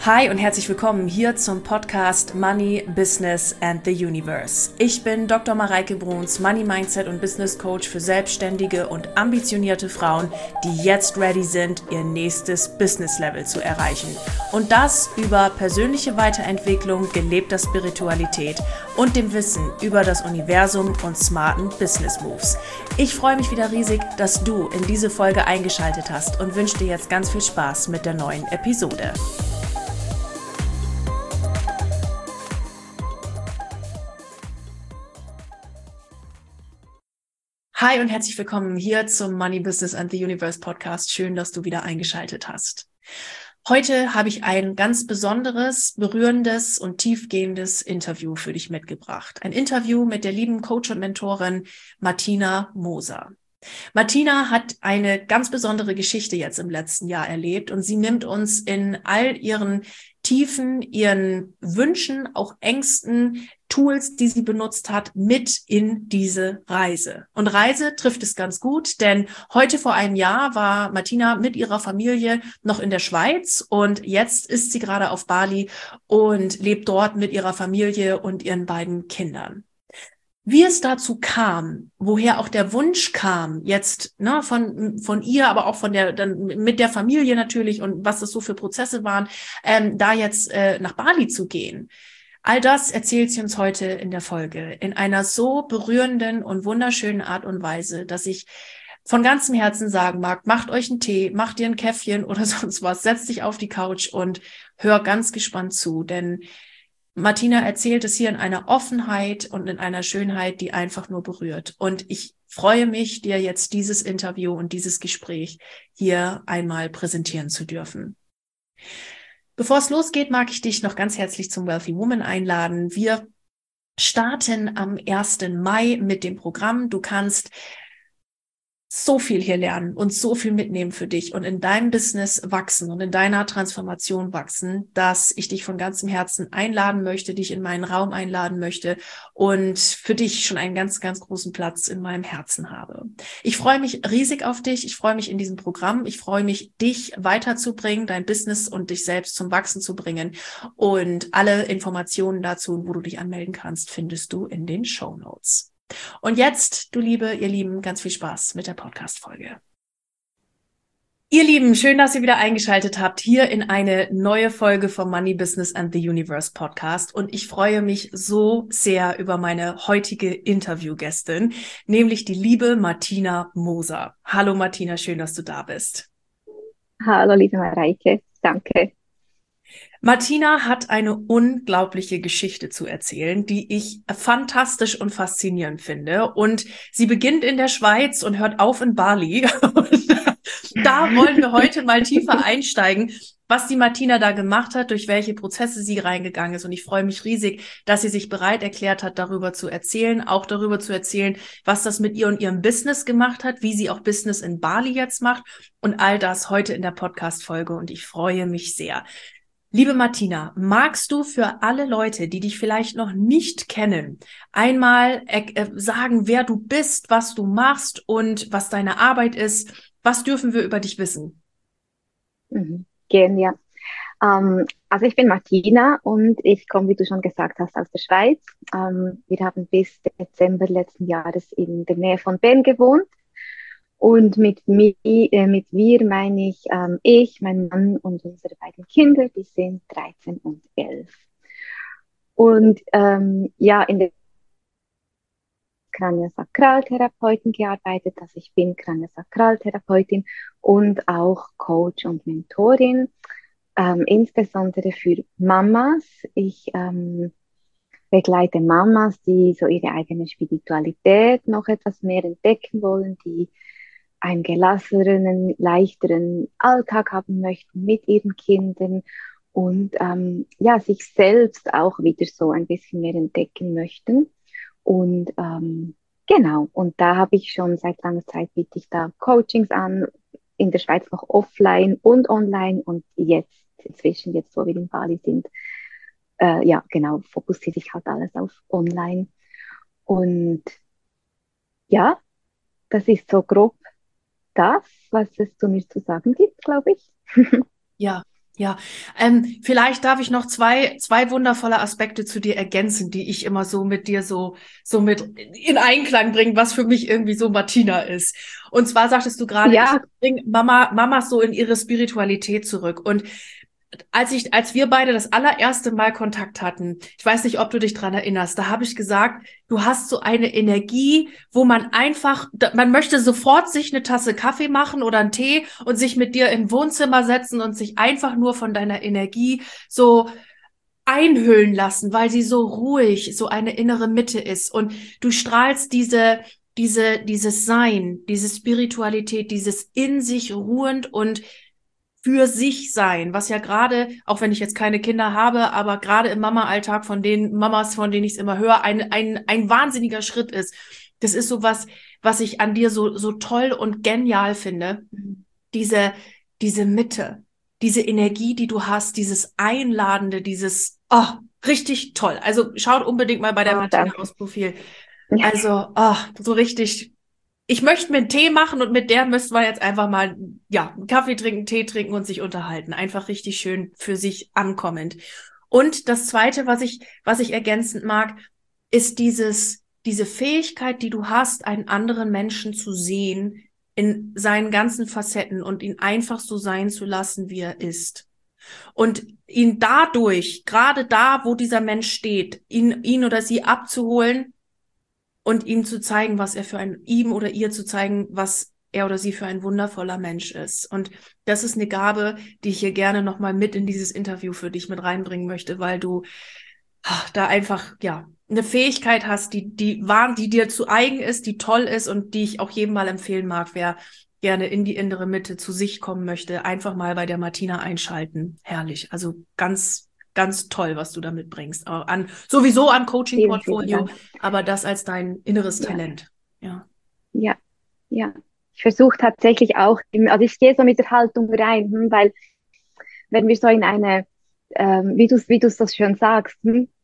Hi und herzlich willkommen hier zum Podcast Money, Business and the Universe. Ich bin Dr. Mareike Bruns, Money Mindset und Business Coach für selbstständige und ambitionierte Frauen, die jetzt ready sind, ihr nächstes Business Level zu erreichen. Und das über persönliche Weiterentwicklung, gelebter Spiritualität und dem Wissen über das Universum und smarten Business Moves. Ich freue mich wieder riesig, dass du in diese Folge eingeschaltet hast und wünsche dir jetzt ganz viel Spaß mit der neuen Episode. Hi und herzlich willkommen hier zum Money, Business and the Universe Podcast. Schön, dass du wieder eingeschaltet hast. Heute habe ich ein ganz besonderes, berührendes und tiefgehendes Interview für dich mitgebracht. Ein Interview mit der lieben Coach und Mentorin Martina Moser. Martina hat eine ganz besondere Geschichte jetzt im letzten Jahr erlebt und sie nimmt uns in all ihren Tiefen, ihren Wünschen, auch Ängsten, Tools, die sie benutzt hat, mit in diese Reise. Und Reise trifft es ganz gut, denn heute vor einem Jahr war Martina mit ihrer Familie noch in der Schweiz und jetzt ist sie gerade auf Bali und lebt dort mit ihrer Familie und ihren beiden Kindern. Wie es dazu kam, woher auch der Wunsch kam, jetzt von ihr, aber auch dann mit der Familie natürlich und was das so für Prozesse waren, da jetzt nach Bali zu gehen. All das erzählt sie uns heute in der Folge in einer so berührenden und wunderschönen Art und Weise, dass ich von ganzem Herzen sagen mag, macht euch einen Tee, macht ihr ein Käffchen oder sonst was, setzt dich auf die Couch und hör ganz gespannt zu, denn Martina erzählt es hier in einer Offenheit und in einer Schönheit, die einfach nur berührt. Und ich freue mich, dir jetzt dieses Interview und dieses Gespräch hier einmal präsentieren zu dürfen. Bevor es losgeht, mag ich dich noch ganz herzlich zum Wealthy Woman einladen. Wir starten am 1. Mai mit dem Programm. Du kannst so viel hier lernen und so viel mitnehmen für dich und in deinem Business wachsen und in deiner Transformation wachsen, dass ich dich von ganzem Herzen einladen möchte, dich in meinen Raum einladen möchte und für dich schon einen ganz, ganz großen Platz in meinem Herzen habe. Ich freue mich riesig auf dich. Ich freue mich in diesem Programm. Ich freue mich, dich weiterzubringen, dein Business und dich selbst zum Wachsen zu bringen. Und alle Informationen dazu, wo du dich anmelden kannst, findest du in den Shownotes. Und jetzt, ihr Lieben, ganz viel Spaß mit der Podcast-Folge. Ihr Lieben, schön, dass ihr wieder eingeschaltet habt hier in eine neue Folge vom Money, Business and the Universe Podcast. Und ich freue mich so sehr über meine heutige Interviewgästin, nämlich die liebe Martina Moser. Hallo Martina, schön, dass du da bist. Hallo, liebe Mareike, danke. Martina hat eine unglaubliche Geschichte zu erzählen, die ich fantastisch und faszinierend finde. Und sie beginnt in der Schweiz und hört auf in Bali. Und da wollen wir heute mal tiefer einsteigen, was die Martina da gemacht hat, durch welche Prozesse sie reingegangen ist. Und ich freue mich riesig, dass sie sich bereit erklärt hat, darüber zu erzählen, auch darüber zu erzählen, was das mit ihr und ihrem Business gemacht hat, wie sie auch Business in Bali jetzt macht und all das heute in der Podcast-Folge. Und ich freue mich sehr. Liebe Martina, magst du für alle Leute, die dich vielleicht noch nicht kennen, einmal sagen, wer du bist, was du machst und was deine Arbeit ist? Was dürfen wir über dich wissen? Gern, ja. Also ich bin Martina und ich komme, wie du schon gesagt hast, aus der Schweiz. Wir haben bis Dezember letzten Jahres in der Nähe von Bern gewohnt. Und mit wir meine ich, mein Mann und unsere beiden Kinder, die sind 13 und 11. Und ja, in der Kraniosakraltherapeutin gearbeitet. Also ich bin Kraniosakraltherapeutin und auch Coach und Mentorin, insbesondere für Mamas. Ich begleite Mamas, die so ihre eigene Spiritualität noch etwas mehr entdecken wollen, die einen gelasseneren, leichteren Alltag haben möchten mit ihren Kindern und ja, sich selbst auch wieder so ein bisschen mehr entdecken möchten. Und genau, und da habe ich schon seit langer Zeit biete ich da Coachings an, in der Schweiz noch offline und online und jetzt, wo wir in Bali sind, ja, genau, fokussiere ich halt alles auf online. Und ja, das ist so grob das, was es zu mir zu sagen gibt, glaube ich. Ja, Ja, vielleicht darf ich noch zwei wundervolle Aspekte zu dir ergänzen, die ich immer so mit dir so mit in Einklang bringe, was für mich irgendwie so Martina ist. Und zwar sagtest du gerade, ich Ja, bringe Mamas so in ihre Spiritualität zurück. Und als wir beide das allererste Mal Kontakt hatten, ich weiß nicht, ob du dich dran erinnerst, da habe ich gesagt, du hast so eine Energie, wo man einfach, man möchte sofort sich eine Tasse Kaffee machen oder einen Tee und sich mit dir im Wohnzimmer setzen und sich einfach nur von deiner Energie so einhüllen lassen, weil sie so ruhig, so eine innere Mitte ist. Und du strahlst dieses Sein, diese Spiritualität, dieses in sich ruhend und für sich sein, was ja gerade, auch wenn ich jetzt keine Kinder habe, aber gerade im Mama-Alltag von den Mamas, von denen ich es immer höre, ein wahnsinniger Schritt ist. Das ist so was ich an dir so toll und genial finde. Diese, diese Mitte, diese Energie, die du hast, dieses Einladende, richtig toll. Also schaut unbedingt mal bei der Martina danke. aus Profil. Ja, Also, so richtig. Ich möchte mir einen Tee machen und mit der müssten wir jetzt einfach mal, ja, einen Kaffee trinken, Tee trinken und sich unterhalten. Einfach richtig schön für sich ankommend. Und das Zweite, was ich ergänzend mag, ist diese Fähigkeit, die du hast, einen anderen Menschen zu sehen in seinen ganzen Facetten und ihn einfach so sein zu lassen, wie er ist. Und ihn dadurch, gerade da, wo dieser Mensch steht, ihn oder sie abzuholen und ihm zu zeigen, ihm oder ihr zu zeigen, was er oder sie für ein wundervoller Mensch ist. Und das ist eine Gabe, die ich hier gerne nochmal mit in dieses Interview für dich mit reinbringen möchte, weil du da einfach, ja, eine Fähigkeit hast, die dir zu eigen ist, die toll ist und die ich auch jedem mal empfehlen mag, wer gerne in die innere Mitte zu sich kommen möchte, einfach mal bei der Martina einschalten. Herrlich. Also ganz, ganz toll, was du da mitbringst. Sowieso an vielen, vielen Coaching-Portfolio, Dank. aber das als dein inneres Ja, Talent. Ja. ja, ja. Ich versuche tatsächlich auch, also ich gehe so mit der Haltung rein, weil wenn wir so in eine, wie du das schön sagst,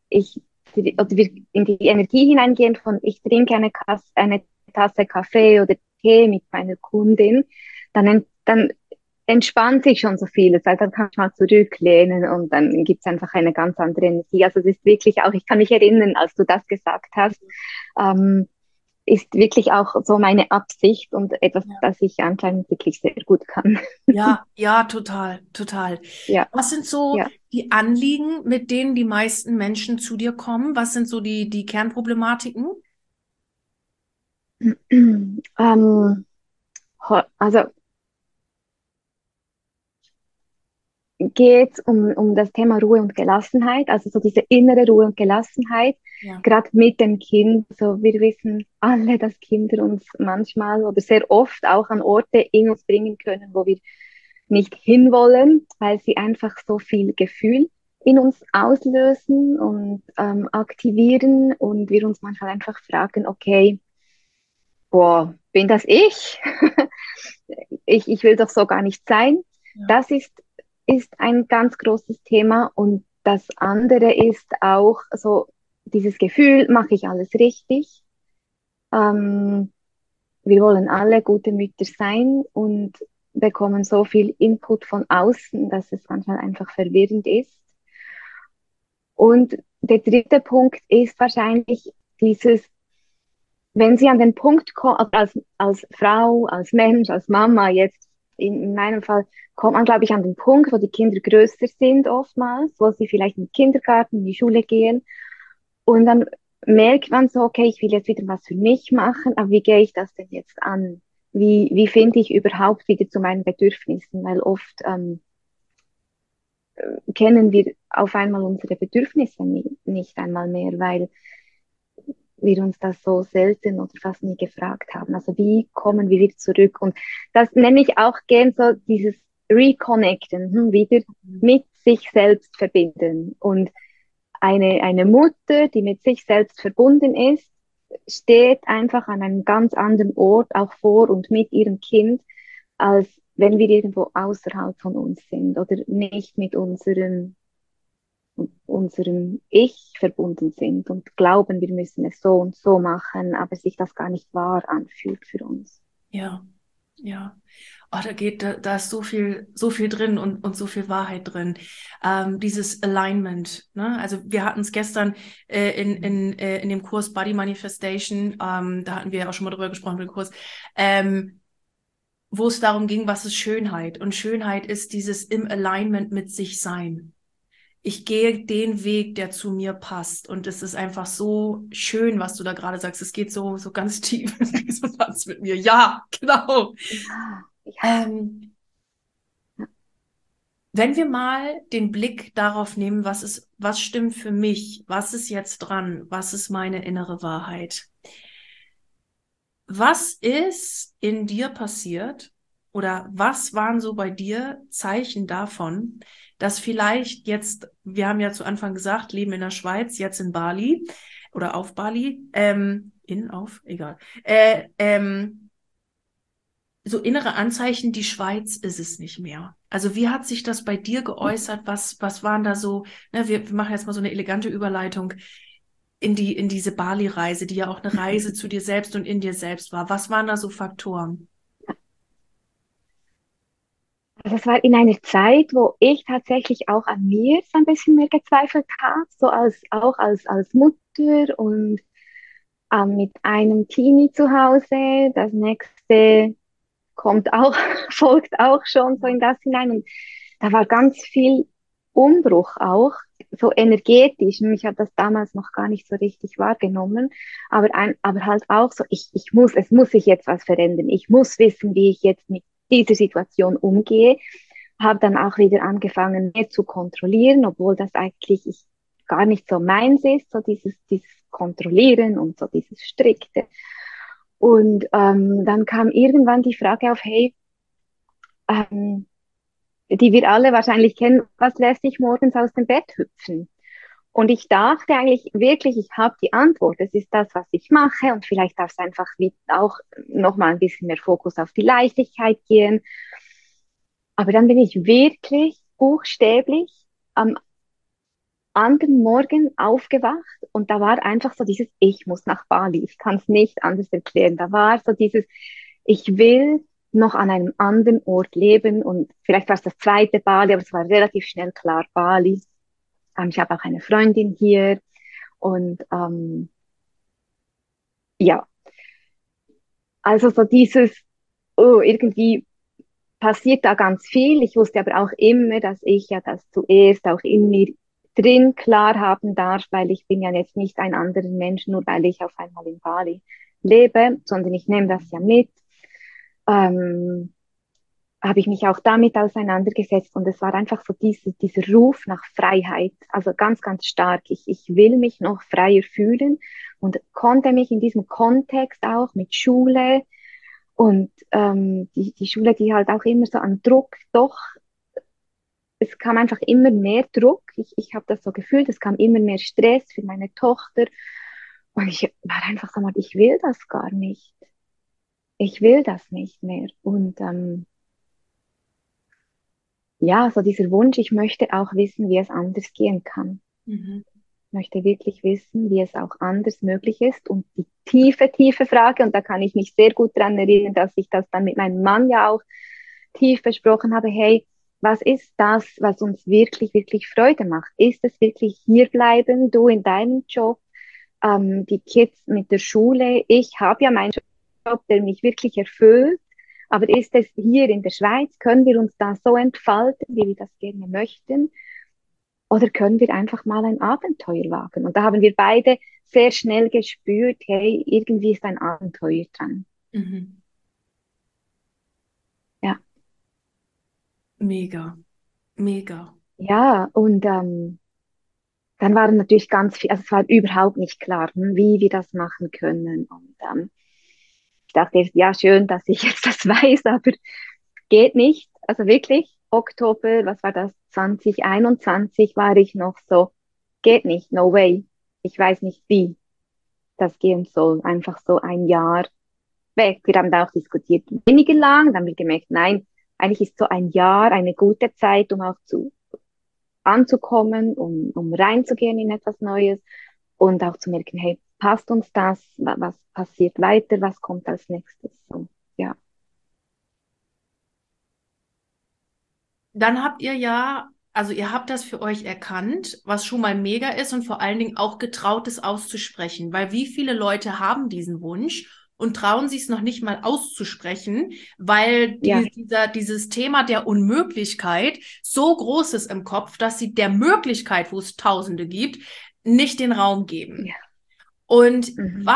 oder wir in die Energie hineingehen von, ich trinke eine Tasse Kaffee oder Tee mit meiner Kundin, dann entspannt sich schon so vieles, also dann kann ich mal zurücklehnen und dann gibt es einfach eine ganz andere Energie. Also es ist wirklich auch, ich kann mich erinnern, als du das gesagt hast, ähm, ist wirklich auch so meine Absicht und etwas, Ja. das ich anscheinend wirklich sehr gut kann. Ja, ja, total, total. Ja, Was sind so ja. die Anliegen, mit denen die meisten Menschen zu dir kommen? Was sind so die Kernproblematiken? Ähm, also geht es um das Thema Ruhe und Gelassenheit, also so diese innere Ruhe und Gelassenheit, Ja. gerade mit dem Kind. So, wir wissen alle, dass Kinder uns manchmal oder sehr oft auch an Orte in uns bringen können, wo wir nicht hinwollen, weil sie einfach so viel Gefühl in uns auslösen und aktivieren und wir uns manchmal einfach fragen, okay, boah, bin das ich? Ich will doch so gar nicht sein. Ja. Das ist ein ganz großes Thema. Und das andere ist auch so dieses Gefühl, mache ich alles richtig? Ähm, wir wollen alle gute Mütter sein und bekommen so viel Input von außen, dass es manchmal einfach verwirrend ist. Und der dritte Punkt ist wahrscheinlich dieses, wenn Sie an den Punkt kommen, als Frau, als Mensch, als Mama jetzt, in meinem Fall, kommt man, glaube ich, an den Punkt, wo die Kinder größer sind oftmals, wo sie vielleicht in den Kindergarten, in die Schule gehen. Und dann merkt man so, okay, ich will jetzt wieder was für mich machen, aber wie gehe ich das denn jetzt an? Wie finde ich überhaupt wieder zu meinen Bedürfnissen? Weil oft kennen wir auf einmal unsere Bedürfnisse nicht einmal mehr, weil wir uns das so selten oder fast nie gefragt haben. Also wie kommen wir wieder zurück? Und das nenne ich auch gern so dieses Reconnecten, wieder mit sich selbst verbinden. Und eine Mutter, die mit sich selbst verbunden ist, steht einfach an einem ganz anderen Ort, auch vor und mit ihrem Kind, als wenn wir irgendwo außerhalb von uns sind oder nicht mit unserem Ich verbunden sind und glauben, wir müssen es so und so machen, aber sich das gar nicht wahr anfühlt für uns. Ja. Ja. Oh, da ist so viel drin und so viel Wahrheit drin. Dieses Alignment, ne? Also wir hatten es gestern in dem Kurs Body Manifestation, da hatten wir ja auch schon mal drüber gesprochen, den Kurs, wo es darum ging, was ist Schönheit? Und Schönheit ist dieses im Alignment mit sich sein. Ich gehe den Weg, der zu mir passt. Und es ist einfach so schön, was du da gerade sagst. Es geht so ganz tief in Resonanz mit mir. Ja, genau. Ja, ja. Ähm, Wenn wir mal den Blick darauf nehmen, was stimmt für mich? Was ist jetzt dran? Was ist meine innere Wahrheit? Was ist in dir passiert oder was waren so bei dir Zeichen davon, dass vielleicht jetzt, wir haben ja zu Anfang gesagt, leben in der Schweiz, jetzt in Bali oder auf Bali, egal. So innere Anzeichen, die Schweiz ist es nicht mehr. Also wie hat sich das bei dir geäußert? Was waren da so, ne, wir machen jetzt mal so eine elegante Überleitung in diese Bali-Reise, die ja auch eine Reise zu dir selbst und in dir selbst war. Was waren da so Faktoren? Also es war in einer Zeit, wo ich tatsächlich auch an mir so ein bisschen mehr gezweifelt habe, so als Mutter und mit einem Teenie zu Hause. Das nächste kommt auch, folgt auch schon so in das hinein. Und da war ganz viel Umbruch auch, so energetisch. Und ich habe das damals noch gar nicht so richtig wahrgenommen. Aber halt auch so, es muss sich jetzt was verändern. Ich muss wissen, wie ich jetzt mit dieser Situation umgehe. Habe dann auch wieder angefangen, mehr zu kontrollieren, obwohl das eigentlich gar nicht so meins ist, so dieses Kontrollieren und so dieses Strikte. Und dann kam irgendwann die Frage auf, hey, ähm, die wir alle wahrscheinlich kennen, was lässt dich morgens aus dem Bett hüpfen? Und ich dachte eigentlich wirklich, ich habe die Antwort. Das ist das, was ich mache. Und vielleicht darf es einfach auch nochmal ein bisschen mehr Fokus auf die Leichtigkeit gehen. Aber dann bin ich wirklich buchstäblich am anderen Morgen aufgewacht und da war einfach so dieses, ich muss nach Bali. Ich kann es nicht anders erklären. Da war so dieses, ich will noch an einem anderen Ort leben und vielleicht war es das zweite Bali, aber es war relativ schnell klar Bali. Ich habe auch eine Freundin hier und ja, also so dieses, oh, irgendwie passiert da ganz viel. Ich wusste aber auch immer, dass ich ja das zuerst auch in mir drin klar haben darf, weil ich bin ja jetzt nicht ein anderer Mensch, nur weil ich auf einmal in Bali lebe, sondern ich nehme das ja mit. Ähm, Habe ich mich auch damit auseinandergesetzt und es war einfach so dieser Ruf nach Freiheit, also ganz, ganz stark. Ich will mich noch freier fühlen und konnte mich in diesem Kontext auch mit Schule und die Schule, die halt auch immer so an Druck, doch, es kam einfach immer mehr Druck. Ich habe das so gefühlt, es kam immer mehr Stress für meine Tochter. Und ich war einfach so mal, ich will das gar nicht. Ich will das nicht mehr. Und ja, so dieser Wunsch, ich möchte auch wissen, wie es anders gehen kann. Mhm. Ich möchte wirklich wissen, wie es auch anders möglich ist. Und die tiefe, tiefe Frage, und da kann ich mich sehr gut dran erinnern, dass ich das dann mit meinem Mann ja auch tief besprochen habe, hey, was ist das, was uns wirklich, wirklich Freude macht? Ist es wirklich hierbleiben, du in deinem Job, die Kids mit der Schule? Ich habe ja meinen Job, der mich wirklich erfüllt, aber ist es hier in der Schweiz, können wir uns da so entfalten, wie wir das gerne möchten? Oder können wir einfach mal ein Abenteuer wagen? Und da haben wir beide sehr schnell gespürt, hey, irgendwie ist ein Abenteuer dran. Mhm. Ja, Mega, mega. ja, und dann waren natürlich ganz viel, also es war überhaupt nicht klar, wie wir das machen können. Und ich dachte erst, ja, schön, dass ich jetzt das weiß, aber geht nicht. Also wirklich, Oktober, was war das, 2021 war ich noch so, geht nicht, no way. Ich weiß nicht, wie das gehen soll. Einfach so ein Jahr weg. Wir haben da auch diskutiert, weniger lang, dann haben wir gemerkt, nein, eigentlich ist so ein Jahr eine gute Zeit, um auch anzukommen, um reinzugehen in etwas Neues und auch zu merken, hey, passt uns das? Was passiert weiter? Was kommt als nächstes? So, ja. dann habt ihr ja, also ihr habt das für euch erkannt, was schon mal mega ist und vor allen Dingen auch getraut, es auszusprechen. Weil wie viele Leute haben diesen Wunsch und trauen sich es noch nicht mal auszusprechen, weil Ja, dieses Thema der Unmöglichkeit so groß ist im Kopf, dass sie der Möglichkeit, wo es Tausende gibt, nicht den Raum geben. ja. Und Mhm.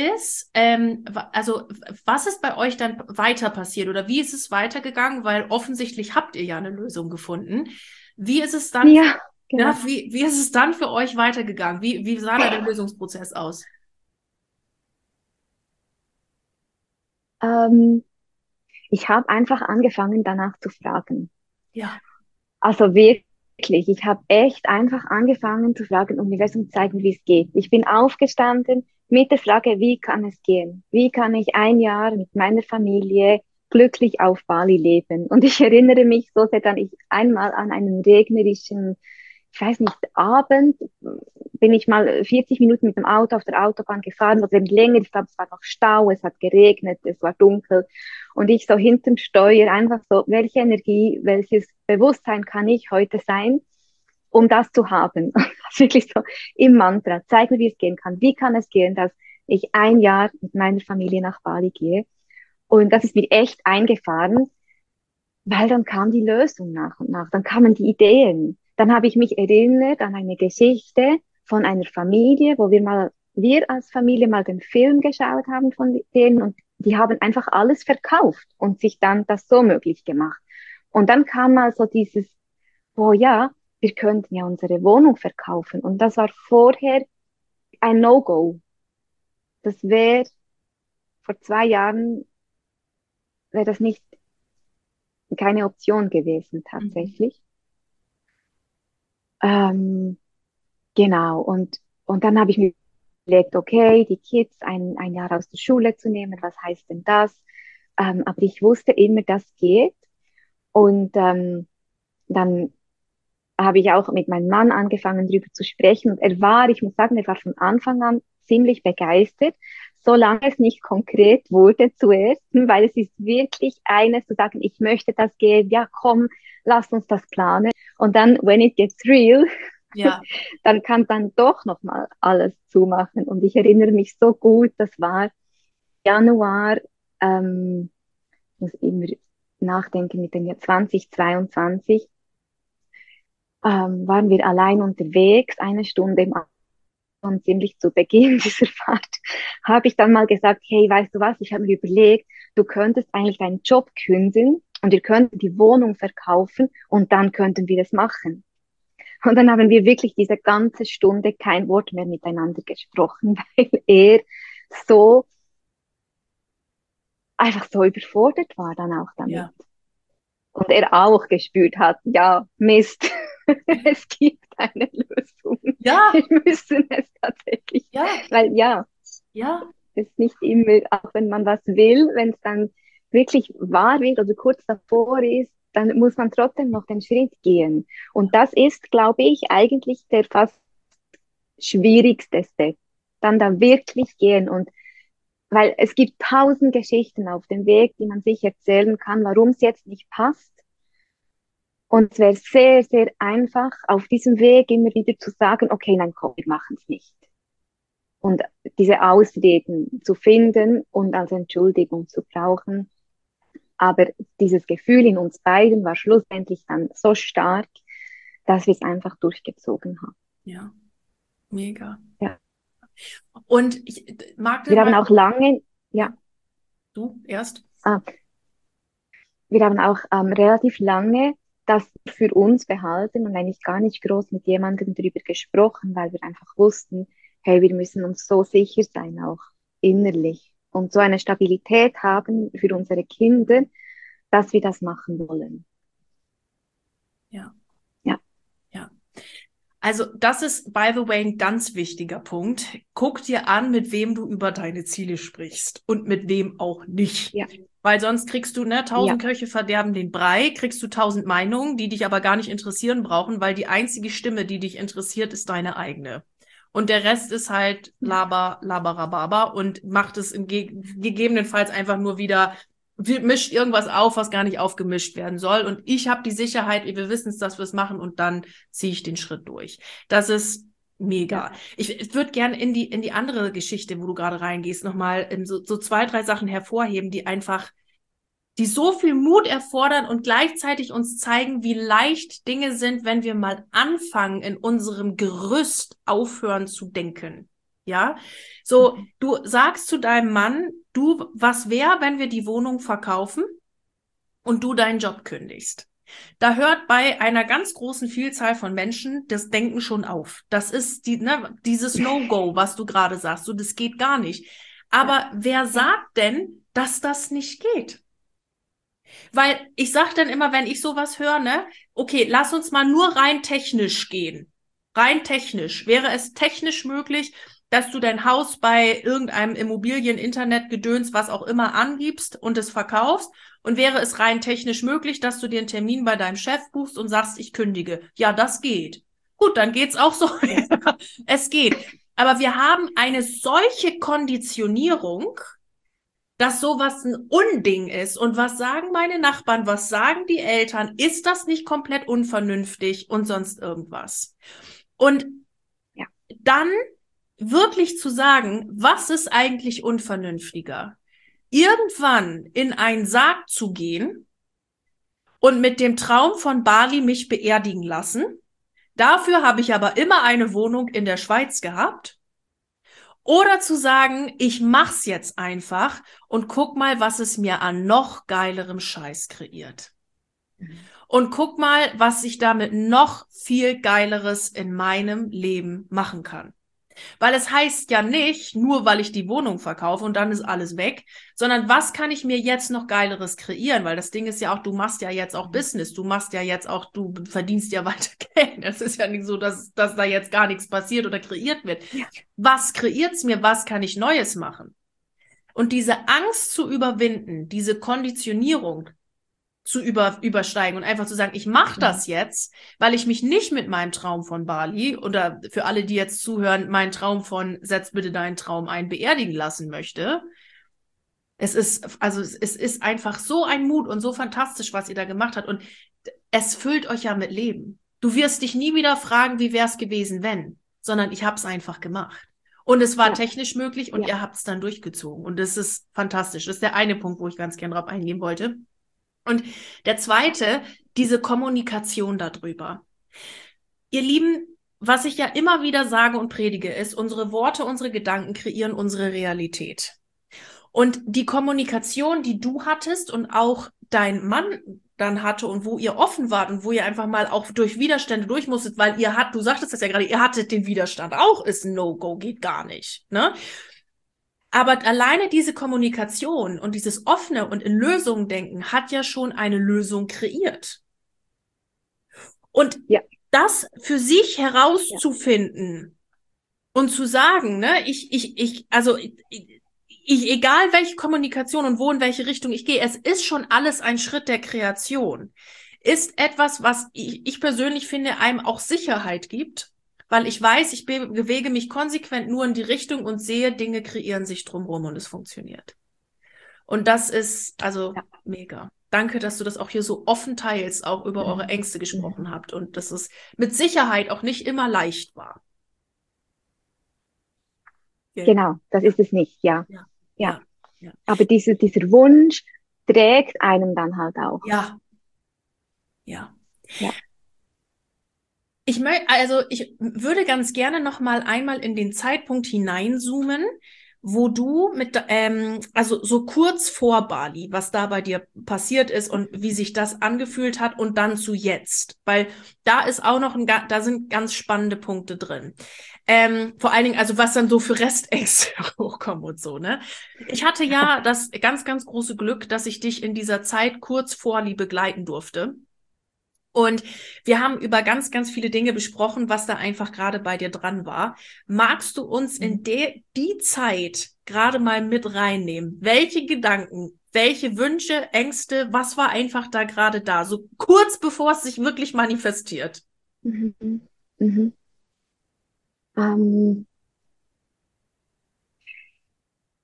was ist bei euch dann weiter passiert oder wie ist es weitergegangen? Weil offensichtlich habt ihr ja eine Lösung gefunden. Wie ist es dann, Ja, ja, genau. wie ist es dann für euch weitergegangen? Wie sah da der Lösungsprozess aus? Ähm, Ich habe einfach angefangen, danach zu fragen. Ja. Also wirklich, ich habe echt einfach angefangen zu fragen, Universum zeigen, wie es geht. Ich bin aufgestanden mit der Frage, wie kann es gehen? Wie kann ich ein Jahr mit meiner Familie glücklich auf Bali leben? Und ich erinnere mich so sehr dann ich einmal an einen regnerischen, ich weiß nicht, Abend bin ich mal 40 Minuten mit dem Auto auf der Autobahn gefahren, was eben länger, ich glaube, es war noch Stau, es hat geregnet, es war dunkel und ich so hinterm Steuer einfach so, welche Energie, welches Bewusstsein kann ich heute sein, um das zu haben? Das ist wirklich so im Mantra, zeig mir, wie es gehen kann. Wie kann es gehen, dass ich ein Jahr mit meiner Familie nach Bali gehe? Und das ist mir echt eingefahren, weil dann kam die Lösung nach und nach, dann kamen die Ideen. Dann habe ich mich erinnert an eine Geschichte von einer Familie, wo wir als Familie mal den Film geschaut haben von denen und die haben einfach alles verkauft und sich dann das so möglich gemacht. Und dann kam mal so dieses, oh ja, wir könnten ja unsere Wohnung verkaufen. Und das war vorher ein No-Go. Das wäre vor 2 Jahren, wäre das nicht keine Option gewesen Mhm. tatsächlich. Ähm, Genau, und dann habe ich mir überlegt, okay, die Kids ein Jahr aus der Schule zu nehmen, was heißt denn das? Aber ich wusste immer, das geht. Und dann habe ich auch mit meinem Mann angefangen, darüber zu sprechen. Und ich muss sagen, er war von Anfang an ziemlich begeistert, solange es nicht konkret wurde zuerst, weil es ist wirklich eines zu sagen, ich möchte das gehen, ja komm, lass uns das planen. Und dann, when it gets real, Ja. dann kann dann doch noch mal alles zumachen. Und ich erinnere mich so gut, das war Januar, muss immer nachdenken mit dem Jahr 2022, waren wir allein unterwegs, eine Stunde im Auto und ziemlich zu Beginn dieser Fahrt habe ich dann mal gesagt, hey, weißt du was, ich habe mir überlegt, du könntest eigentlich deinen Job kündigen und wir könnten die Wohnung verkaufen und dann könnten wir das machen. Und dann haben wir wirklich diese ganze Stunde kein Wort mehr miteinander gesprochen, weil er so einfach so überfordert war dann auch damit. Ja. Und er auch gespürt hat, ja, Mist, es gibt eine Lösung. Ja, Wir müssen es tatsächlich, ja, weil ja, ja, es ist nicht immer, auch wenn man was will, wenn es dann wirklich wahr wird oder kurz davor ist, dann muss man trotzdem noch den Schritt gehen. Und das ist, glaube ich, eigentlich der fast schwierigste Step. Dann da wirklich gehen und weil es gibt 1000 Geschichten auf dem Weg, die man sich erzählen kann, warum es jetzt nicht passt. Und es wäre sehr, sehr einfach, auf diesem Weg immer wieder zu sagen, okay, nein, komm, wir machen es nicht. Und diese Ausreden zu finden und als Entschuldigung zu brauchen. Aber dieses Gefühl in uns beiden war schlussendlich dann so stark, dass wir es einfach durchgezogen haben. ja, mega. Ja. Und ich mag Wir haben mal, auch lange, ja, ja, du erst. ah, wir haben auch relativ lange das für uns behalten und eigentlich gar nicht groß mit jemandem darüber gesprochen, weil wir einfach wussten, hey, wir müssen uns so sicher sein, auch innerlich und so eine Stabilität haben für unsere Kinder, dass wir das machen wollen. Ja, Ja, ja. Also das ist, by the way, ein ganz wichtiger Punkt. Guck dir an, mit wem du über deine Ziele sprichst und mit wem auch nicht. ja, Weil sonst kriegst du, ne, ja, 1000 Köche verderben den Brei, kriegst du 1000 Meinungen, die dich aber gar nicht interessieren brauchen, weil die einzige Stimme, die dich interessiert, ist deine eigene. Und der Rest ist halt ja, Laber, Laber, Rhabarber und macht es gegebenenfalls einfach nur wieder mischt irgendwas auf, was gar nicht aufgemischt werden soll. Und ich habe die Sicherheit, wir wissen es, dass wir es machen und dann ziehe ich den Schritt durch. Das ist mega. Ja. Ich würde gerne in die andere Geschichte, wo du gerade reingehst, nochmal so 2, 3 Sachen hervorheben, die so viel Mut erfordern und gleichzeitig uns zeigen, wie leicht Dinge sind, wenn wir mal anfangen, in unserem Gerüst aufhören zu denken. Ja, so, du sagst zu deinem Mann, du, was wäre, wenn wir die Wohnung verkaufen und du deinen Job kündigst? Da hört bei einer ganz großen Vielzahl von Menschen das Denken schon auf. Das ist dieses No-Go, was du gerade sagst. So, das geht gar nicht. Aber wer sagt denn, dass das nicht geht? Weil ich sage dann immer, wenn ich sowas höre, ne, okay, lass uns mal nur rein technisch gehen. Rein technisch. Wäre es technisch möglich, dass du dein Haus bei irgendeinem Immobilien-Internet-Gedöns, was auch immer, angibst und es verkaufst? Und wäre es rein technisch möglich, dass du dir einen Termin bei deinem Chef buchst und sagst, ich kündige? Ja, das geht. Gut, dann geht's auch so. Es geht. Aber wir haben eine solche Konditionierung, dass sowas ein Unding ist. Und was sagen meine Nachbarn, was sagen die Eltern? Ist das nicht komplett unvernünftig und sonst irgendwas? Und dann wirklich zu sagen, was ist eigentlich unvernünftiger? Irgendwann in einen Sarg zu gehen und mit dem Traum von Bali mich beerdigen lassen. Dafür habe ich aber immer eine Wohnung in der Schweiz gehabt. Oder zu sagen, ich mach's jetzt einfach und guck mal, was es mir an noch geilerem Scheiß kreiert. Und guck mal, was ich damit noch viel Geileres in meinem Leben machen kann. Weil es heißt ja nicht, nur weil ich die Wohnung verkaufe und dann ist alles weg, sondern was kann ich mir jetzt noch Geileres kreieren? Weil das Ding ist ja auch, du machst ja jetzt auch Business, du machst ja jetzt auch, du verdienst ja weiter Geld. Es ist ja nicht so, dass da jetzt gar nichts passiert oder kreiert wird. Ja. Was kreiert's mir? Was kann ich Neues machen? Und diese Angst zu überwinden, diese Konditionierung zu übersteigen und einfach zu sagen, ich mache das jetzt, weil ich mich nicht mit meinem Traum von Bali oder für alle, die jetzt zuhören, meinen Traum von setz bitte deinen Traum ein, beerdigen lassen möchte. Es ist einfach so ein Mut und so fantastisch, was ihr da gemacht habt und es füllt euch ja mit Leben. Du wirst dich nie wieder fragen, wie wäre es gewesen, wenn, sondern ich habe es einfach gemacht. Und es war technisch möglich und ihr habt es dann durchgezogen und das ist fantastisch. Das ist der eine Punkt, wo ich ganz gerne drauf eingehen wollte. Und der zweite, diese Kommunikation darüber. Ihr Lieben, was ich ja immer wieder sage und predige, ist, unsere Worte, unsere Gedanken kreieren unsere Realität. Und die Kommunikation, die du hattest und auch dein Mann dann hatte und wo ihr offen wart und wo ihr einfach mal auch durch Widerstände durch musstet, weil du sagtest das ja gerade, ihr hattet den Widerstand auch, ist ein No-Go, geht gar nicht, ne? Aber alleine diese Kommunikation und dieses offene und in Lösungen denken hat ja schon eine Lösung kreiert. Und das für sich herauszufinden und zu sagen, ne, egal welche Kommunikation und wo in welche Richtung ich gehe, es ist schon alles ein Schritt der Kreation. Ist etwas, was ich persönlich finde, einem auch Sicherheit gibt. Weil ich weiß, ich bewege mich konsequent nur in die Richtung und sehe, Dinge kreieren sich drumherum und es funktioniert. Und das ist mega. Danke, dass du das auch hier so offen teilst, auch über eure Ängste gesprochen habt und dass es mit Sicherheit auch nicht immer leicht war. Genau, das ist es nicht, ja. Aber dieser Wunsch trägt einem dann halt auch. Ja. Ich würde ganz gerne noch mal einmal in den Zeitpunkt hineinzoomen, wo du so kurz vor Bali, was da bei dir passiert ist und wie sich das angefühlt hat und dann zu jetzt, weil da ist auch noch da sind ganz spannende Punkte drin. Vor allen Dingen, also was dann so für Restängste hochkommen und so, ne? Ich hatte ja das ganz, ganz große Glück, dass ich dich in dieser Zeit kurz vor Liebe begleiten durfte. Und wir haben über ganz, ganz viele Dinge besprochen, was da einfach gerade bei dir dran war. Magst du uns in die Zeit gerade mal mit reinnehmen? Welche Gedanken, welche Wünsche, Ängste, was war einfach da gerade da? So kurz bevor es sich wirklich manifestiert.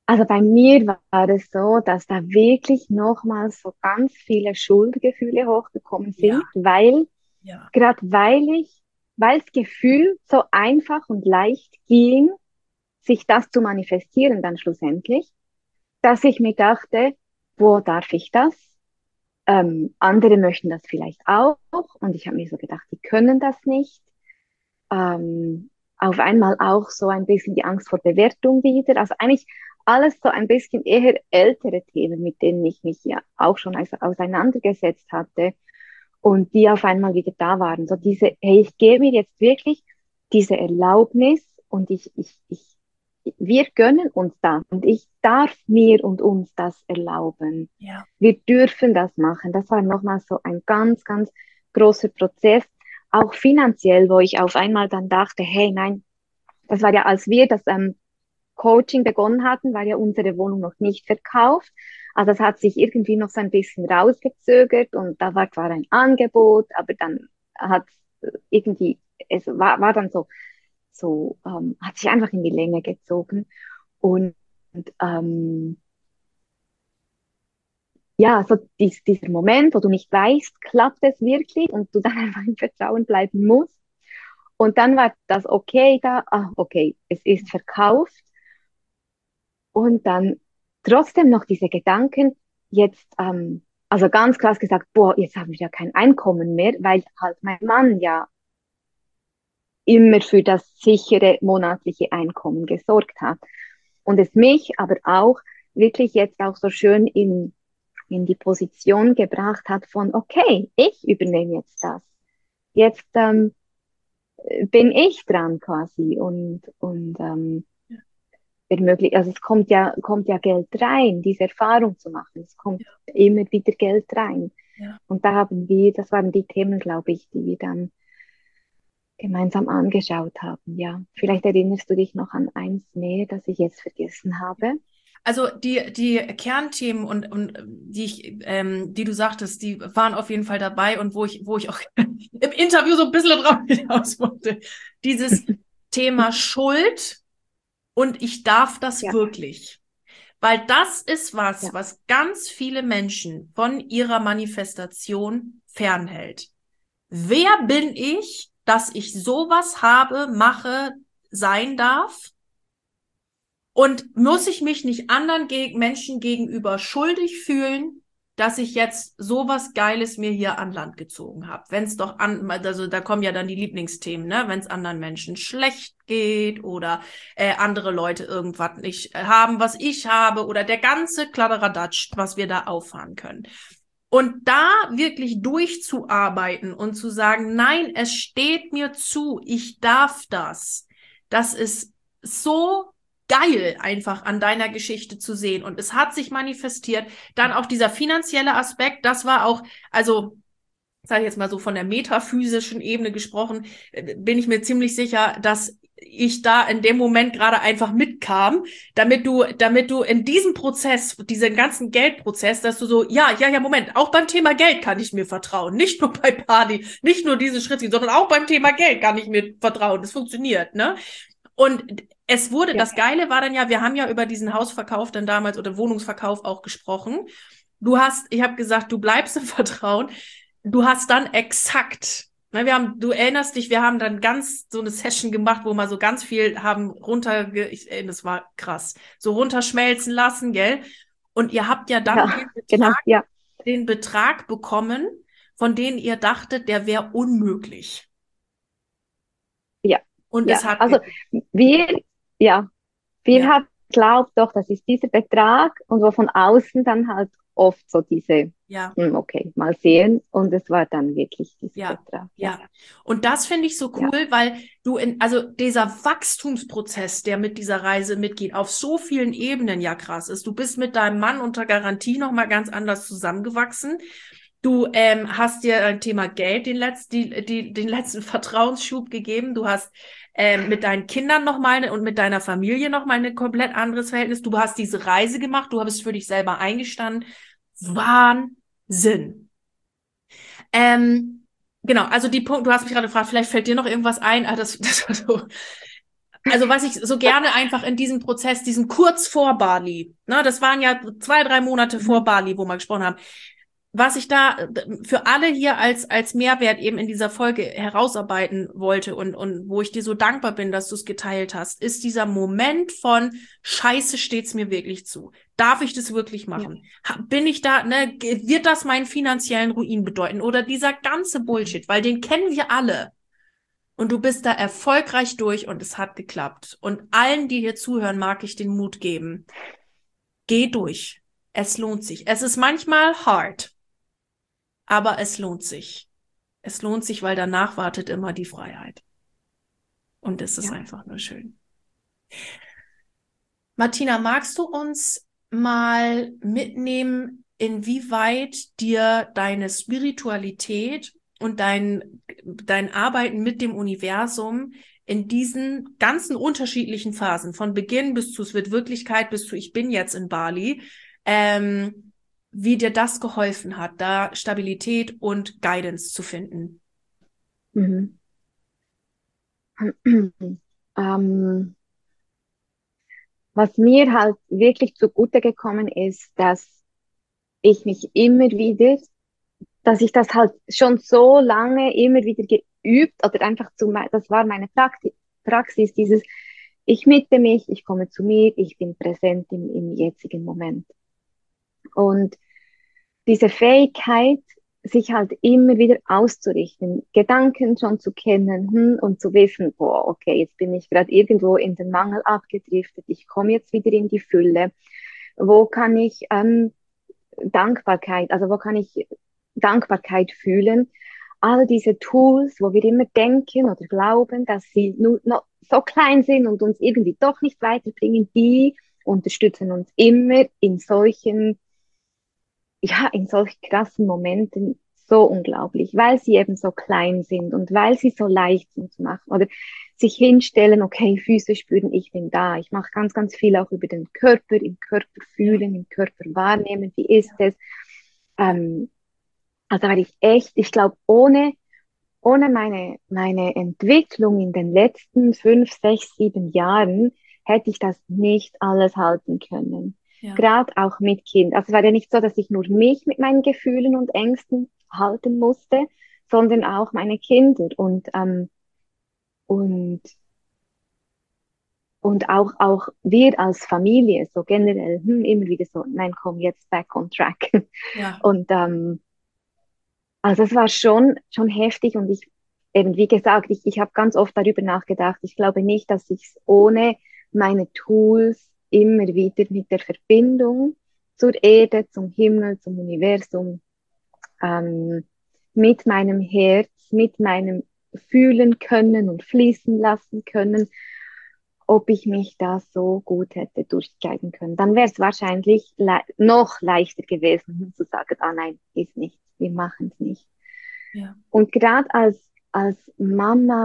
Also bei mir war es so, dass da wirklich nochmal so ganz viele Schuldgefühle hochgekommen Ja, sind, weil, ja, gerade weil das Gefühl so einfach und leicht ging, sich das zu manifestieren dann schlussendlich, dass ich mir dachte, wo darf ich das? Andere möchten das vielleicht auch. Und ich habe mir so gedacht, die können das nicht. Auf einmal auch so ein bisschen die Angst vor Bewertung wieder. Also eigentlich alles so ein bisschen eher ältere Themen, mit denen ich mich ja auch schon auseinandergesetzt hatte und die auf einmal wieder da waren. So diese, hey, ich gebe mir jetzt wirklich diese Erlaubnis und wir gönnen uns das und ich darf mir und uns das erlauben. ja, Wir dürfen das machen. Das war nochmal so ein ganz, ganz großer Prozess, auch finanziell, wo ich auf einmal dann dachte, hey, nein, das war ja, als wir das Coaching begonnen hatten, war ja unsere Wohnung noch nicht verkauft. Also es hat sich irgendwie noch so ein bisschen rausgezögert und da war zwar ein Angebot, aber dann hat irgendwie, es war dann hat sich einfach in die Länge gezogen. Und ja, so dieser Moment, wo du nicht weißt, klappt es wirklich und du dann einfach im Vertrauen bleiben musst. Und dann war das okay da, okay, es ist verkauft. Und dann trotzdem noch diese Gedanken, jetzt, also ganz krass gesagt, boah, jetzt habe ich ja kein Einkommen mehr, weil halt mein Mann ja immer für das sichere monatliche Einkommen gesorgt hat. Und es mich aber auch wirklich jetzt auch so schön in die Position gebracht hat von, okay, ich übernehme jetzt das. Jetzt bin ich dran quasi und ermöglicht, also es kommt ja Geld rein, diese Erfahrung zu machen. Es kommt ja, immer wieder Geld rein. ja. Und das waren die Themen, glaube ich, die wir dann gemeinsam angeschaut haben. Ja, vielleicht erinnerst du dich noch an eins mehr, das ich jetzt vergessen habe. Also die Kernthemen die du sagtest, die waren auf jeden Fall dabei und wo ich auch im Interview so ein bisschen drauf hinaus wollte. Dieses Thema Schuld und ich darf das Ja, wirklich. Weil das ist ja, was ganz viele Menschen von ihrer Manifestation fernhält. Wer bin ich, dass ich sowas habe, mache, sein darf? Und muss ich mich nicht anderen Menschen gegenüber schuldig fühlen, dass ich jetzt sowas Geiles mir hier an Land gezogen habe? Wenn es doch also da kommen ja dann die Lieblingsthemen, ne? Wenn es anderen Menschen schlecht geht oder andere Leute irgendwas nicht haben, was ich habe oder der ganze Kladderadatsch, was wir da auffahren können. Und da wirklich durchzuarbeiten und zu sagen, nein, es steht mir zu, ich darf das. Das ist so geil einfach an deiner Geschichte zu sehen. Und es hat sich manifestiert. Dann auch dieser finanzielle Aspekt, das war auch, also sage ich jetzt mal so von der metaphysischen Ebene gesprochen, bin ich mir ziemlich sicher, dass ich da in dem Moment gerade einfach mitkam, damit du in diesem Prozess, diesen ganzen Geldprozess, dass du so, Moment, auch beim Thema Geld kann ich mir vertrauen. Nicht nur bei Party, nicht nur diese Schritte, sondern auch beim Thema Geld kann ich mir vertrauen. Das funktioniert, ne? Und es wurde, ja, das Geile war dann ja, wir haben ja über diesen Hausverkauf dann damals oder Wohnungsverkauf auch gesprochen. Ich habe gesagt, du bleibst im Vertrauen. Du hast dann exakt, ne, du erinnerst dich, wir haben dann ganz so eine Session gemacht, wo wir so ganz viel haben das war krass, so runterschmelzen lassen, gell? Und ihr habt ja dann ja, genau, ja, Den Betrag bekommen, von dem ihr dachtet, der wäre unmöglich. ja, Und ja. es hat Also geklappt. wir, ja, wir Ja, haben glaubt doch, das ist dieser Betrag und wo von außen dann halt oft so diese, ja. okay, mal sehen. Und es war dann wirklich dieser Ja, Betrag. Ja, ja. Und das finde ich so ja, cool, weil also dieser Wachstumsprozess, der mit dieser Reise mitgeht, auf so vielen Ebenen ja krass ist. Du bist mit deinem Mann unter Garantie nochmal ganz anders zusammengewachsen. Du hast dir ein Thema Geld den letzten Vertrauensschub gegeben. Du hast mit deinen Kindern nochmal und mit deiner Familie nochmal ein komplett anderes Verhältnis. Du hast diese Reise gemacht, du bist für dich selber eingestanden. Wahnsinn. Genau, also du hast mich gerade gefragt, vielleicht fällt dir noch irgendwas ein. Das war so. also was ich so gerne einfach in diesem Prozess, diesen kurz vor Bali, ne, das waren ja 2-3 Monate vor Bali, wo wir gesprochen haben, was ich da für alle hier als Mehrwert eben in dieser Folge herausarbeiten wollte und wo ich dir so dankbar bin, dass du es geteilt hast, ist dieser Moment von Scheiße, steht's mir wirklich zu? Darf ich das wirklich machen? Bin ich da, ne, wird das meinen finanziellen Ruin bedeuten? Oder dieser ganze Bullshit, weil den kennen wir alle. Und du bist da erfolgreich durch und es hat geklappt. Und allen, die hier zuhören, mag ich den Mut geben. Geh durch. Es lohnt sich. Es ist manchmal hart. Aber es lohnt sich. Es lohnt sich, weil danach wartet immer die Freiheit. Und es ist einfach nur schön. Martina, magst du uns mal mitnehmen, inwieweit dir deine Spiritualität und dein Arbeiten mit dem Universum in diesen ganzen unterschiedlichen Phasen, von Beginn bis zu es wird Wirklichkeit, bis zu ich bin jetzt in Bali, wie dir das geholfen hat, da Stabilität und Guidance zu finden? Mhm. Was mir halt wirklich zugute gekommen ist, dass ich mich immer wieder, dass ich das halt schon so lange immer wieder geübt oder einfach das war meine Praxis, dieses, ich mitte mich, ich komme zu mir, ich bin präsent im jetzigen Moment. Und diese Fähigkeit, sich halt immer wieder auszurichten, Gedanken schon zu kennen und zu wissen, boah, okay, jetzt bin ich gerade irgendwo in den Mangel abgedriftet, ich komme jetzt wieder in die Fülle. Wo kann ich wo kann ich Dankbarkeit fühlen? All diese Tools, wo wir immer denken oder glauben, dass sie nur noch so klein sind und uns irgendwie doch nicht weiterbringen, die unterstützen uns immer in solch krassen Momenten so unglaublich, weil sie eben so klein sind und weil sie so leicht sind zu machen oder sich hinstellen, okay, Füße spüren, ich bin da. Ich mache ganz, ganz viel auch über den Körper, im Körper fühlen, im Körper wahrnehmen, wie ist es. Also weil ich glaube, ohne meine Entwicklung in den letzten 5, 6, 7 Jahren hätte ich das nicht alles halten können. Ja. Gerade auch mit Kind. Also es war ja nicht so, dass ich nur mich mit meinen Gefühlen und Ängsten halten musste, sondern auch meine Kinder und, und auch wir als Familie, so generell, immer wieder so, nein, komm, jetzt back on track. Ja. Und also es war schon heftig und eben wie gesagt, ich habe ganz oft darüber nachgedacht. Ich glaube nicht, dass ich es ohne meine Tools immer wieder mit der Verbindung zur Erde, zum Himmel, zum Universum, ähm, mit meinem Herz, mit meinem Fühlen können und fließen lassen können, ob ich mich da so gut hätte durchkleiden können. Dann wäre es wahrscheinlich noch leichter gewesen, zu sagen, ah nein, ist nichts, wir machen es nicht. Ja. Und gerade als Mama,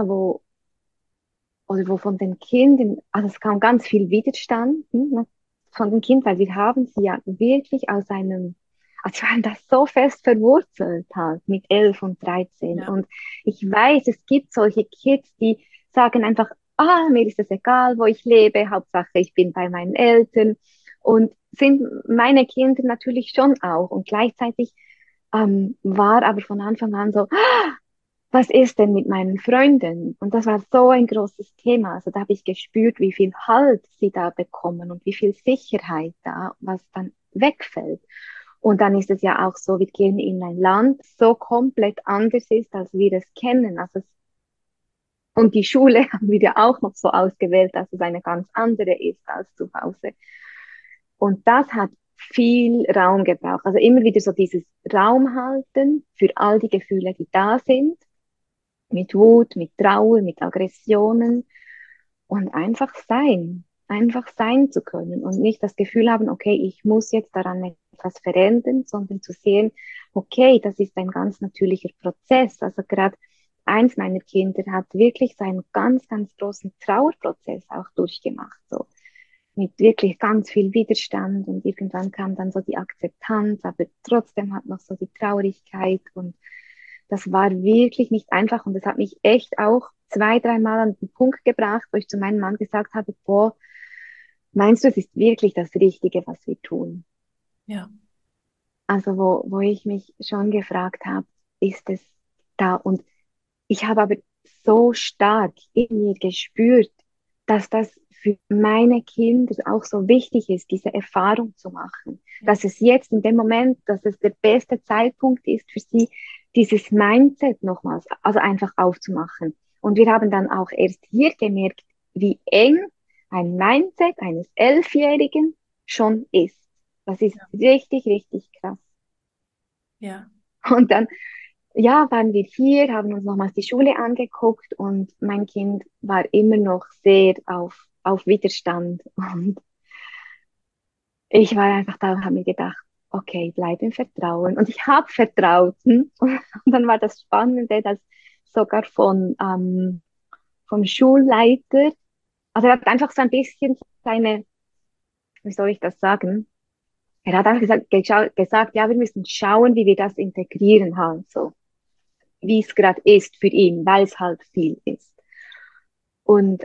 wo von den Kindern, also es kam ganz viel Widerstand von den Kindern, weil wir haben sie ja wirklich also wir waren da so fest verwurzelt halt mit 11 und 13. Ja. Und ich weiß, es gibt solche Kids, die sagen einfach, ah, mir ist es egal, wo ich lebe, Hauptsache ich bin bei meinen Eltern. Und sind meine Kinder natürlich schon auch. Und gleichzeitig war aber von Anfang an so, was ist denn mit meinen Freunden? Und das war so ein großes Thema. Also da habe ich gespürt, wie viel Halt sie da bekommen und wie viel Sicherheit da, was dann wegfällt. Und dann ist es ja auch so, wir gehen in ein Land, so komplett anders ist, als wir es kennen. Und die Schule haben wir ja auch noch so ausgewählt, dass es eine ganz andere ist als zu Hause. Und das hat viel Raum gebraucht. Also immer wieder so dieses Raum halten für all die Gefühle, die da sind, mit Wut, mit Trauer, mit Aggressionen und einfach sein zu können und nicht das Gefühl haben, okay, ich muss jetzt daran etwas verändern, sondern zu sehen, okay, das ist ein ganz natürlicher Prozess. Also gerade eins meiner Kinder hat wirklich so einen ganz, ganz großen Trauerprozess auch durchgemacht, so mit wirklich ganz viel Widerstand und irgendwann kam dann so die Akzeptanz, aber trotzdem hat noch so die Traurigkeit und das war wirklich nicht einfach und das hat mich echt auch 2, 3 Mal an den Punkt gebracht, wo ich zu meinem Mann gesagt habe, boah, meinst du, es ist wirklich das Richtige, was wir tun? Ja. Also wo ich mich schon gefragt habe, ist es da? Und ich habe aber so stark in mir gespürt, dass das für meine Kinder auch so wichtig ist, diese Erfahrung zu machen. Ja. Dass es jetzt in dem Moment, dass es der beste Zeitpunkt ist für sie, dieses Mindset nochmals, also einfach aufzumachen. Und wir haben dann auch erst hier gemerkt, wie eng ein Mindset eines 11-Jährigen schon ist. Das ist richtig, richtig krass. Ja. Und dann ja, waren wir hier, haben uns nochmals die Schule angeguckt und mein Kind war immer noch sehr auf Widerstand. Und ich war einfach da und habe mir gedacht, okay, bleib im Vertrauen. Und ich habe vertraut. Hm? Und dann war das Spannende, dass sogar vom Schulleiter, also er hat einfach so ein bisschen seine, wie soll ich das sagen? Er hat einfach gesagt, ja, wir müssen schauen, wie wir das integrieren halt so, wie es gerade ist für ihn, weil es halt viel ist. Und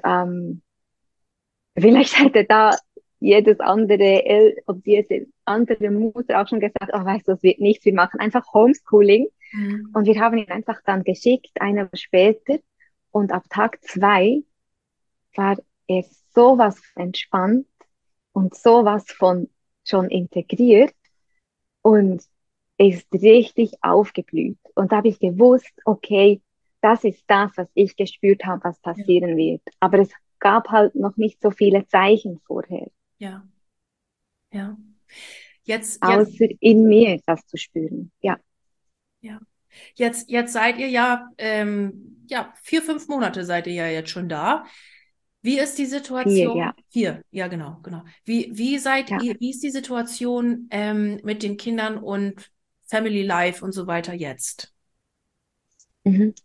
vielleicht hätte da jedes andere oder jede andere Mutter auch schon gesagt, oh, weißt du, das wird nichts, wir machen einfach Homeschooling. Mhm. Und wir haben ihn einfach dann geschickt, eine Woche später. Und ab Tag 2 war er sowas entspannt und sowas von schon integriert und ist richtig aufgeblüht. Und da habe ich gewusst, okay, das ist das, was ich gespürt habe, was Ja. passieren wird. Aber es gab halt noch nicht so viele Zeichen vorher, Ja. Ja. Jetzt, außer in mir das zu spüren. Ja, ja. Jetzt seid ihr ja, ja, 4, 5 Monate seid ihr ja jetzt schon da. Wie ist die 4, ja, Situation? 4, ja, genau, genau. Wie seid ja. ihr, wie ist die Situation mit den Kindern und Family Life und so weiter jetzt? Mhm.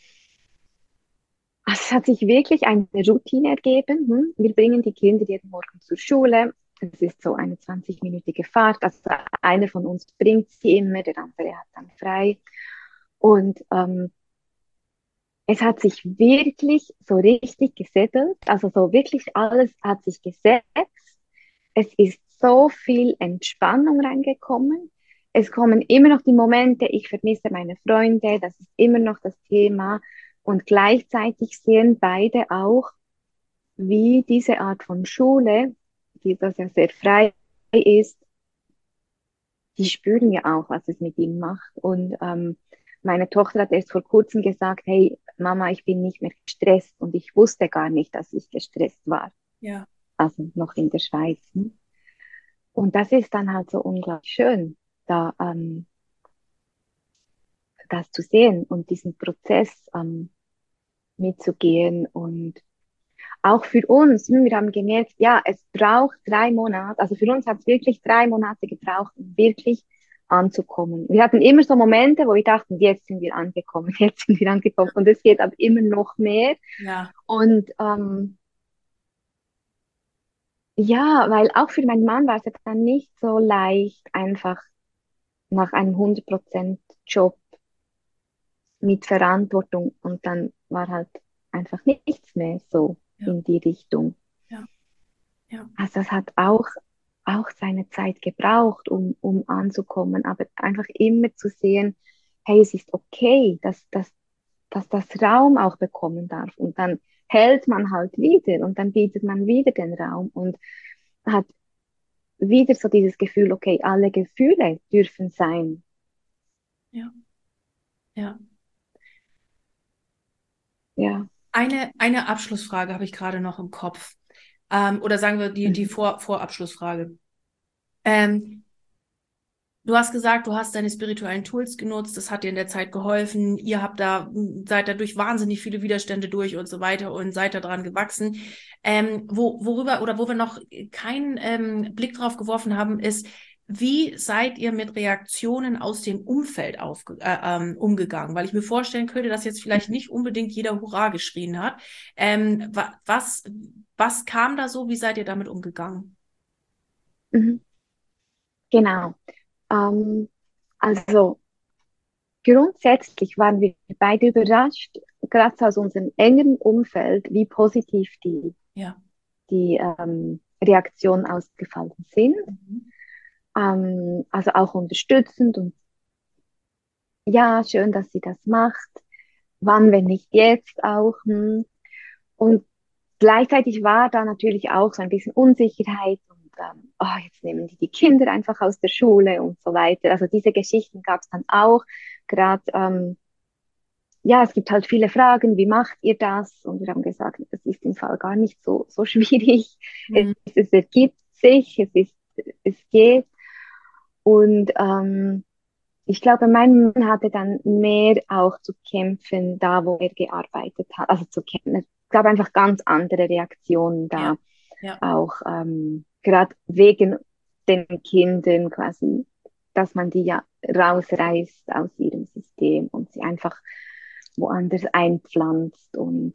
Also es hat sich wirklich eine Routine ergeben. Hm? Wir bringen die Kinder jeden Morgen zur Schule. Es ist so eine 20-minütige Fahrt. Also einer von uns bringt sie immer, der andere hat dann frei. Und es hat sich wirklich so richtig gesettelt. Also so wirklich alles hat sich gesetzt. Es ist so viel Entspannung reingekommen. Es kommen immer noch die Momente, ich vermisse meine Freunde, das ist immer noch das Thema. Und gleichzeitig sehen beide auch, wie diese Art von Schule, die das ja sehr frei ist, die spüren ja auch, was es mit ihnen macht. Und meine Tochter hat erst vor kurzem gesagt, hey Mama, ich bin nicht mehr gestresst und ich wusste gar nicht, dass ich gestresst war. Ja, Also noch in der Schweiz. Hm? Und das ist dann halt so unglaublich schön, da das zu sehen und diesen Prozess mitzugehen. Und auch für uns, wir haben gemerkt, ja, es braucht 3 Monate, also für uns hat es wirklich 3 Monate gebraucht, um wirklich anzukommen. Wir hatten immer so Momente, wo wir dachten, jetzt sind wir angekommen, jetzt sind wir angekommen. Und es geht aber immer noch mehr. ja, Und ja, weil auch für meinen Mann war es jetzt dann nicht so leicht, einfach nach einem 100% Job mit Verantwortung und dann war halt einfach nichts mehr so ja, in die Richtung. ja, ja, Also das hat auch seine Zeit gebraucht, um anzukommen, aber einfach immer zu sehen, hey, es ist okay, dass das Raum auch bekommen darf und dann hält man halt wieder und dann bietet man wieder den Raum und hat wieder so dieses Gefühl, okay, alle Gefühle dürfen sein. ja, ja. Ja. Eine Abschlussfrage habe ich gerade noch im Kopf. Oder sagen wir die Mhm. Vorabschlussfrage. Ähm, Du hast gesagt, du hast deine spirituellen Tools genutzt, das hat dir in der Zeit geholfen, ihr habt da, seid da durch wahnsinnig viele Widerstände durch und so weiter und seid da dran gewachsen. Worüber oder wo wir noch keinen Blick drauf geworfen haben, ist, wie seid ihr mit Reaktionen aus dem Umfeld umgegangen? Weil ich mir vorstellen könnte, dass jetzt vielleicht nicht unbedingt jeder Hurra geschrien hat. Was kam da so? Wie seid ihr damit umgegangen? Mhm. Genau. Ähm, also grundsätzlich waren wir beide überrascht, gerade aus unserem engen Umfeld, wie positiv Ja. die Reaktionen ausgefallen sind. Mhm. Also auch unterstützend und ja, schön, dass sie das macht. Wann, wenn nicht jetzt auch. Und gleichzeitig war da natürlich auch so ein bisschen Unsicherheit und oh, jetzt nehmen die Kinder einfach aus der Schule und so weiter. Also diese Geschichten gab es dann auch. Gerade, ja, es gibt halt viele Fragen, wie macht ihr das? Und wir haben gesagt, das ist im Fall gar nicht so schwierig. Mhm. Es ergibt sich, es geht. Und ich glaube, mein Mann hatte dann mehr auch zu kämpfen, da wo er gearbeitet hat. Also zu kämpfen. Es gab einfach ganz andere Reaktionen Ja. da. Ja. Auch gerade wegen den Kindern quasi, dass man die ja rausreißt aus ihrem System und sie einfach woanders einpflanzt. Und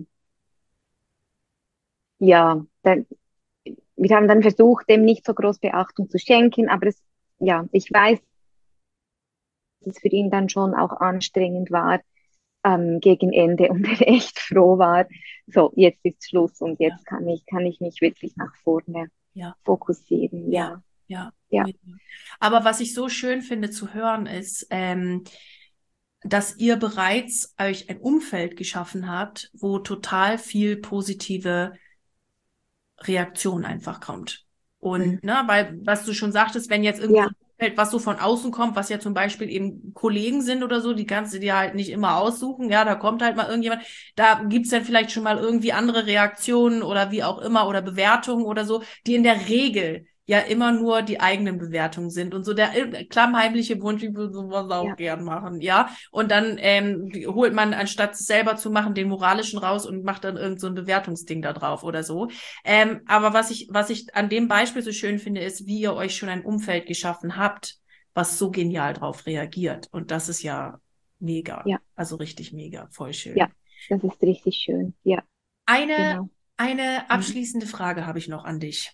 ja, wir haben dann versucht, dem nicht so groß Beachtung zu schenken, aber ja, ich weiß, dass es für ihn dann schon auch anstrengend war gegen Ende und er echt froh war. So, jetzt ist Schluss und Ja. jetzt kann ich mich wirklich nach vorne Ja. fokussieren. Ja. Ja, Ja. ja, Mega. Aber was ich so schön finde zu hören ist, dass ihr bereits euch ein Umfeld geschaffen habt, wo total viel positive Reaktion einfach kommt. mhm. Und, ne, weil, was du schon sagtest, wenn jetzt irgendwie so Ja, ein Umfeld, was so von außen kommt, was ja zum Beispiel eben Kollegen sind oder so, die kannst du dir halt nicht immer aussuchen, ja, da kommt halt mal irgendjemand, da gibt's dann vielleicht schon mal irgendwie andere Reaktionen oder wie auch immer oder Bewertungen oder so, die in der Regel ja immer nur die eigenen Bewertungen sind und so der klammheimliche Wunsch, ich würde sowas auch ja, gern machen, ja. Und dann holt man, anstatt es selber zu machen, den moralischen raus und macht dann irgend so ein Bewertungsding da drauf oder so. Aber was ich an dem Beispiel so schön finde, ist, wie ihr euch schon ein Umfeld geschaffen habt, was so genial drauf reagiert. Und das ist ja mega. ja, Also richtig mega. Voll ja, schön. das ist richtig schön. Ja, Eine, genau. eine Mhm. abschließende Frage habe ich noch an dich.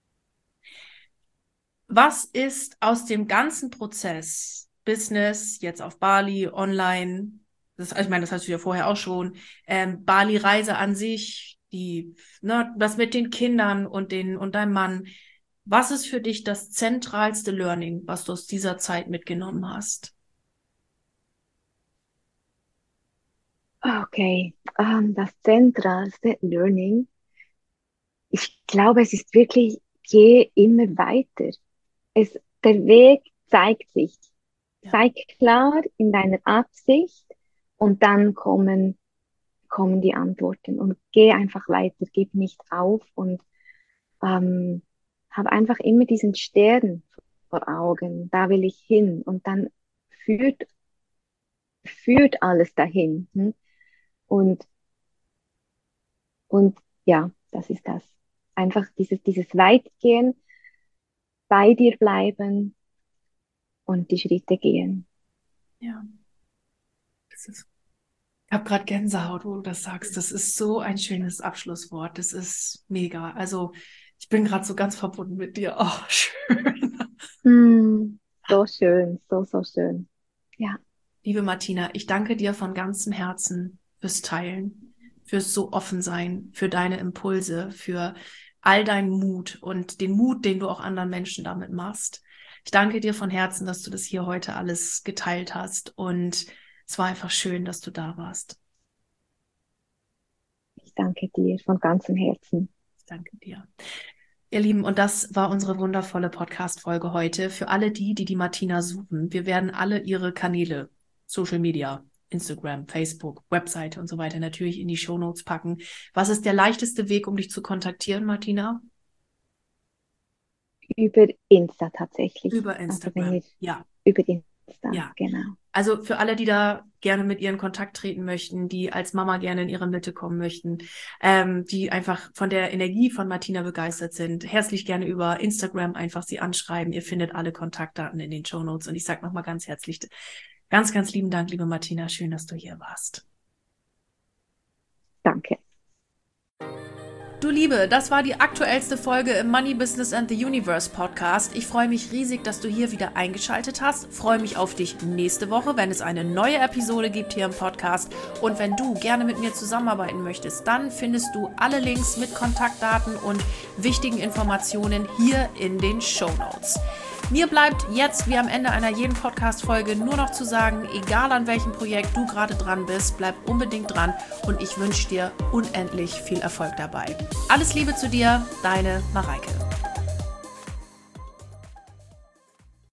Was ist aus dem ganzen Prozess, Business, jetzt auf Bali, online, ich meine, das hast du ja vorher auch schon, Bali-Reise an sich, das mit den Kindern und deinem Mann, was ist für dich das zentralste Learning, was du aus dieser Zeit mitgenommen hast? Okay, das zentralste Learning. Ich glaube, es ist wirklich, geh immer weiter. Der Weg zeigt sich. Ja, Sei klar in deiner Absicht und dann kommen die Antworten. Und geh einfach weiter, gib nicht auf und ähm, habe einfach immer diesen Stern vor Augen. Da will ich hin. Und dann führt, führt alles dahin. Hm? Und, und ja, das ist das. Einfach dieses Weitgehen, bei dir bleiben und die Schritte gehen. ja. Ich habe gerade Gänsehaut, wo du das sagst. Das ist so ein schönes Abschlusswort. Das ist mega. Also ich bin gerade so ganz verbunden mit dir. Oh, schön. So schön, so schön. Ja, Liebe Martina, ich danke dir von ganzem Herzen fürs Teilen, fürs so offen sein, für deine Impulse, für all deinen Mut und den Mut, den du auch anderen Menschen damit machst. Ich danke dir von Herzen, dass du das hier heute alles geteilt hast und es war einfach schön, dass du da warst. ich danke dir von ganzem Herzen. Ich danke dir. Ihr Lieben, und das war unsere wundervolle Podcast-Folge heute. Für alle die Martina suchen, wir werden alle ihre Kanäle, Social Media, Instagram, Facebook, Webseite und so weiter natürlich in die Shownotes packen. Was ist der leichteste Weg, um dich zu kontaktieren, Martina? Über Insta tatsächlich. Über Also wenn Instagram. ihr Ja, über Insta, ja. genau. Also für alle, die da gerne mit ihr in Kontakt treten möchten, die als Mama gerne in ihre Mitte kommen möchten, die einfach von der Energie von Martina begeistert sind, herzlich gerne über Instagram einfach sie anschreiben. Ihr findet alle Kontaktdaten in den Shownotes. Und ich sage nochmal ganz herzlich, ganz, ganz lieben Dank, liebe Martina. Schön, dass du hier warst. Danke. Du Liebe, das war die aktuellste Folge im Money Business and the Universe Podcast. Ich freue mich riesig, dass du hier wieder eingeschaltet hast. Freue mich auf dich nächste Woche, wenn es eine neue Episode gibt hier im Podcast. Und wenn du gerne mit mir zusammenarbeiten möchtest, dann findest du alle Links mit Kontaktdaten und wichtigen Informationen hier in den Shownotes. Mir bleibt jetzt, wie am Ende einer jeden Podcast-Folge, nur noch zu sagen, egal an welchem Projekt du gerade dran bist, bleib unbedingt dran und ich wünsche dir unendlich viel Erfolg dabei. Alles Liebe zu dir, deine Mareike.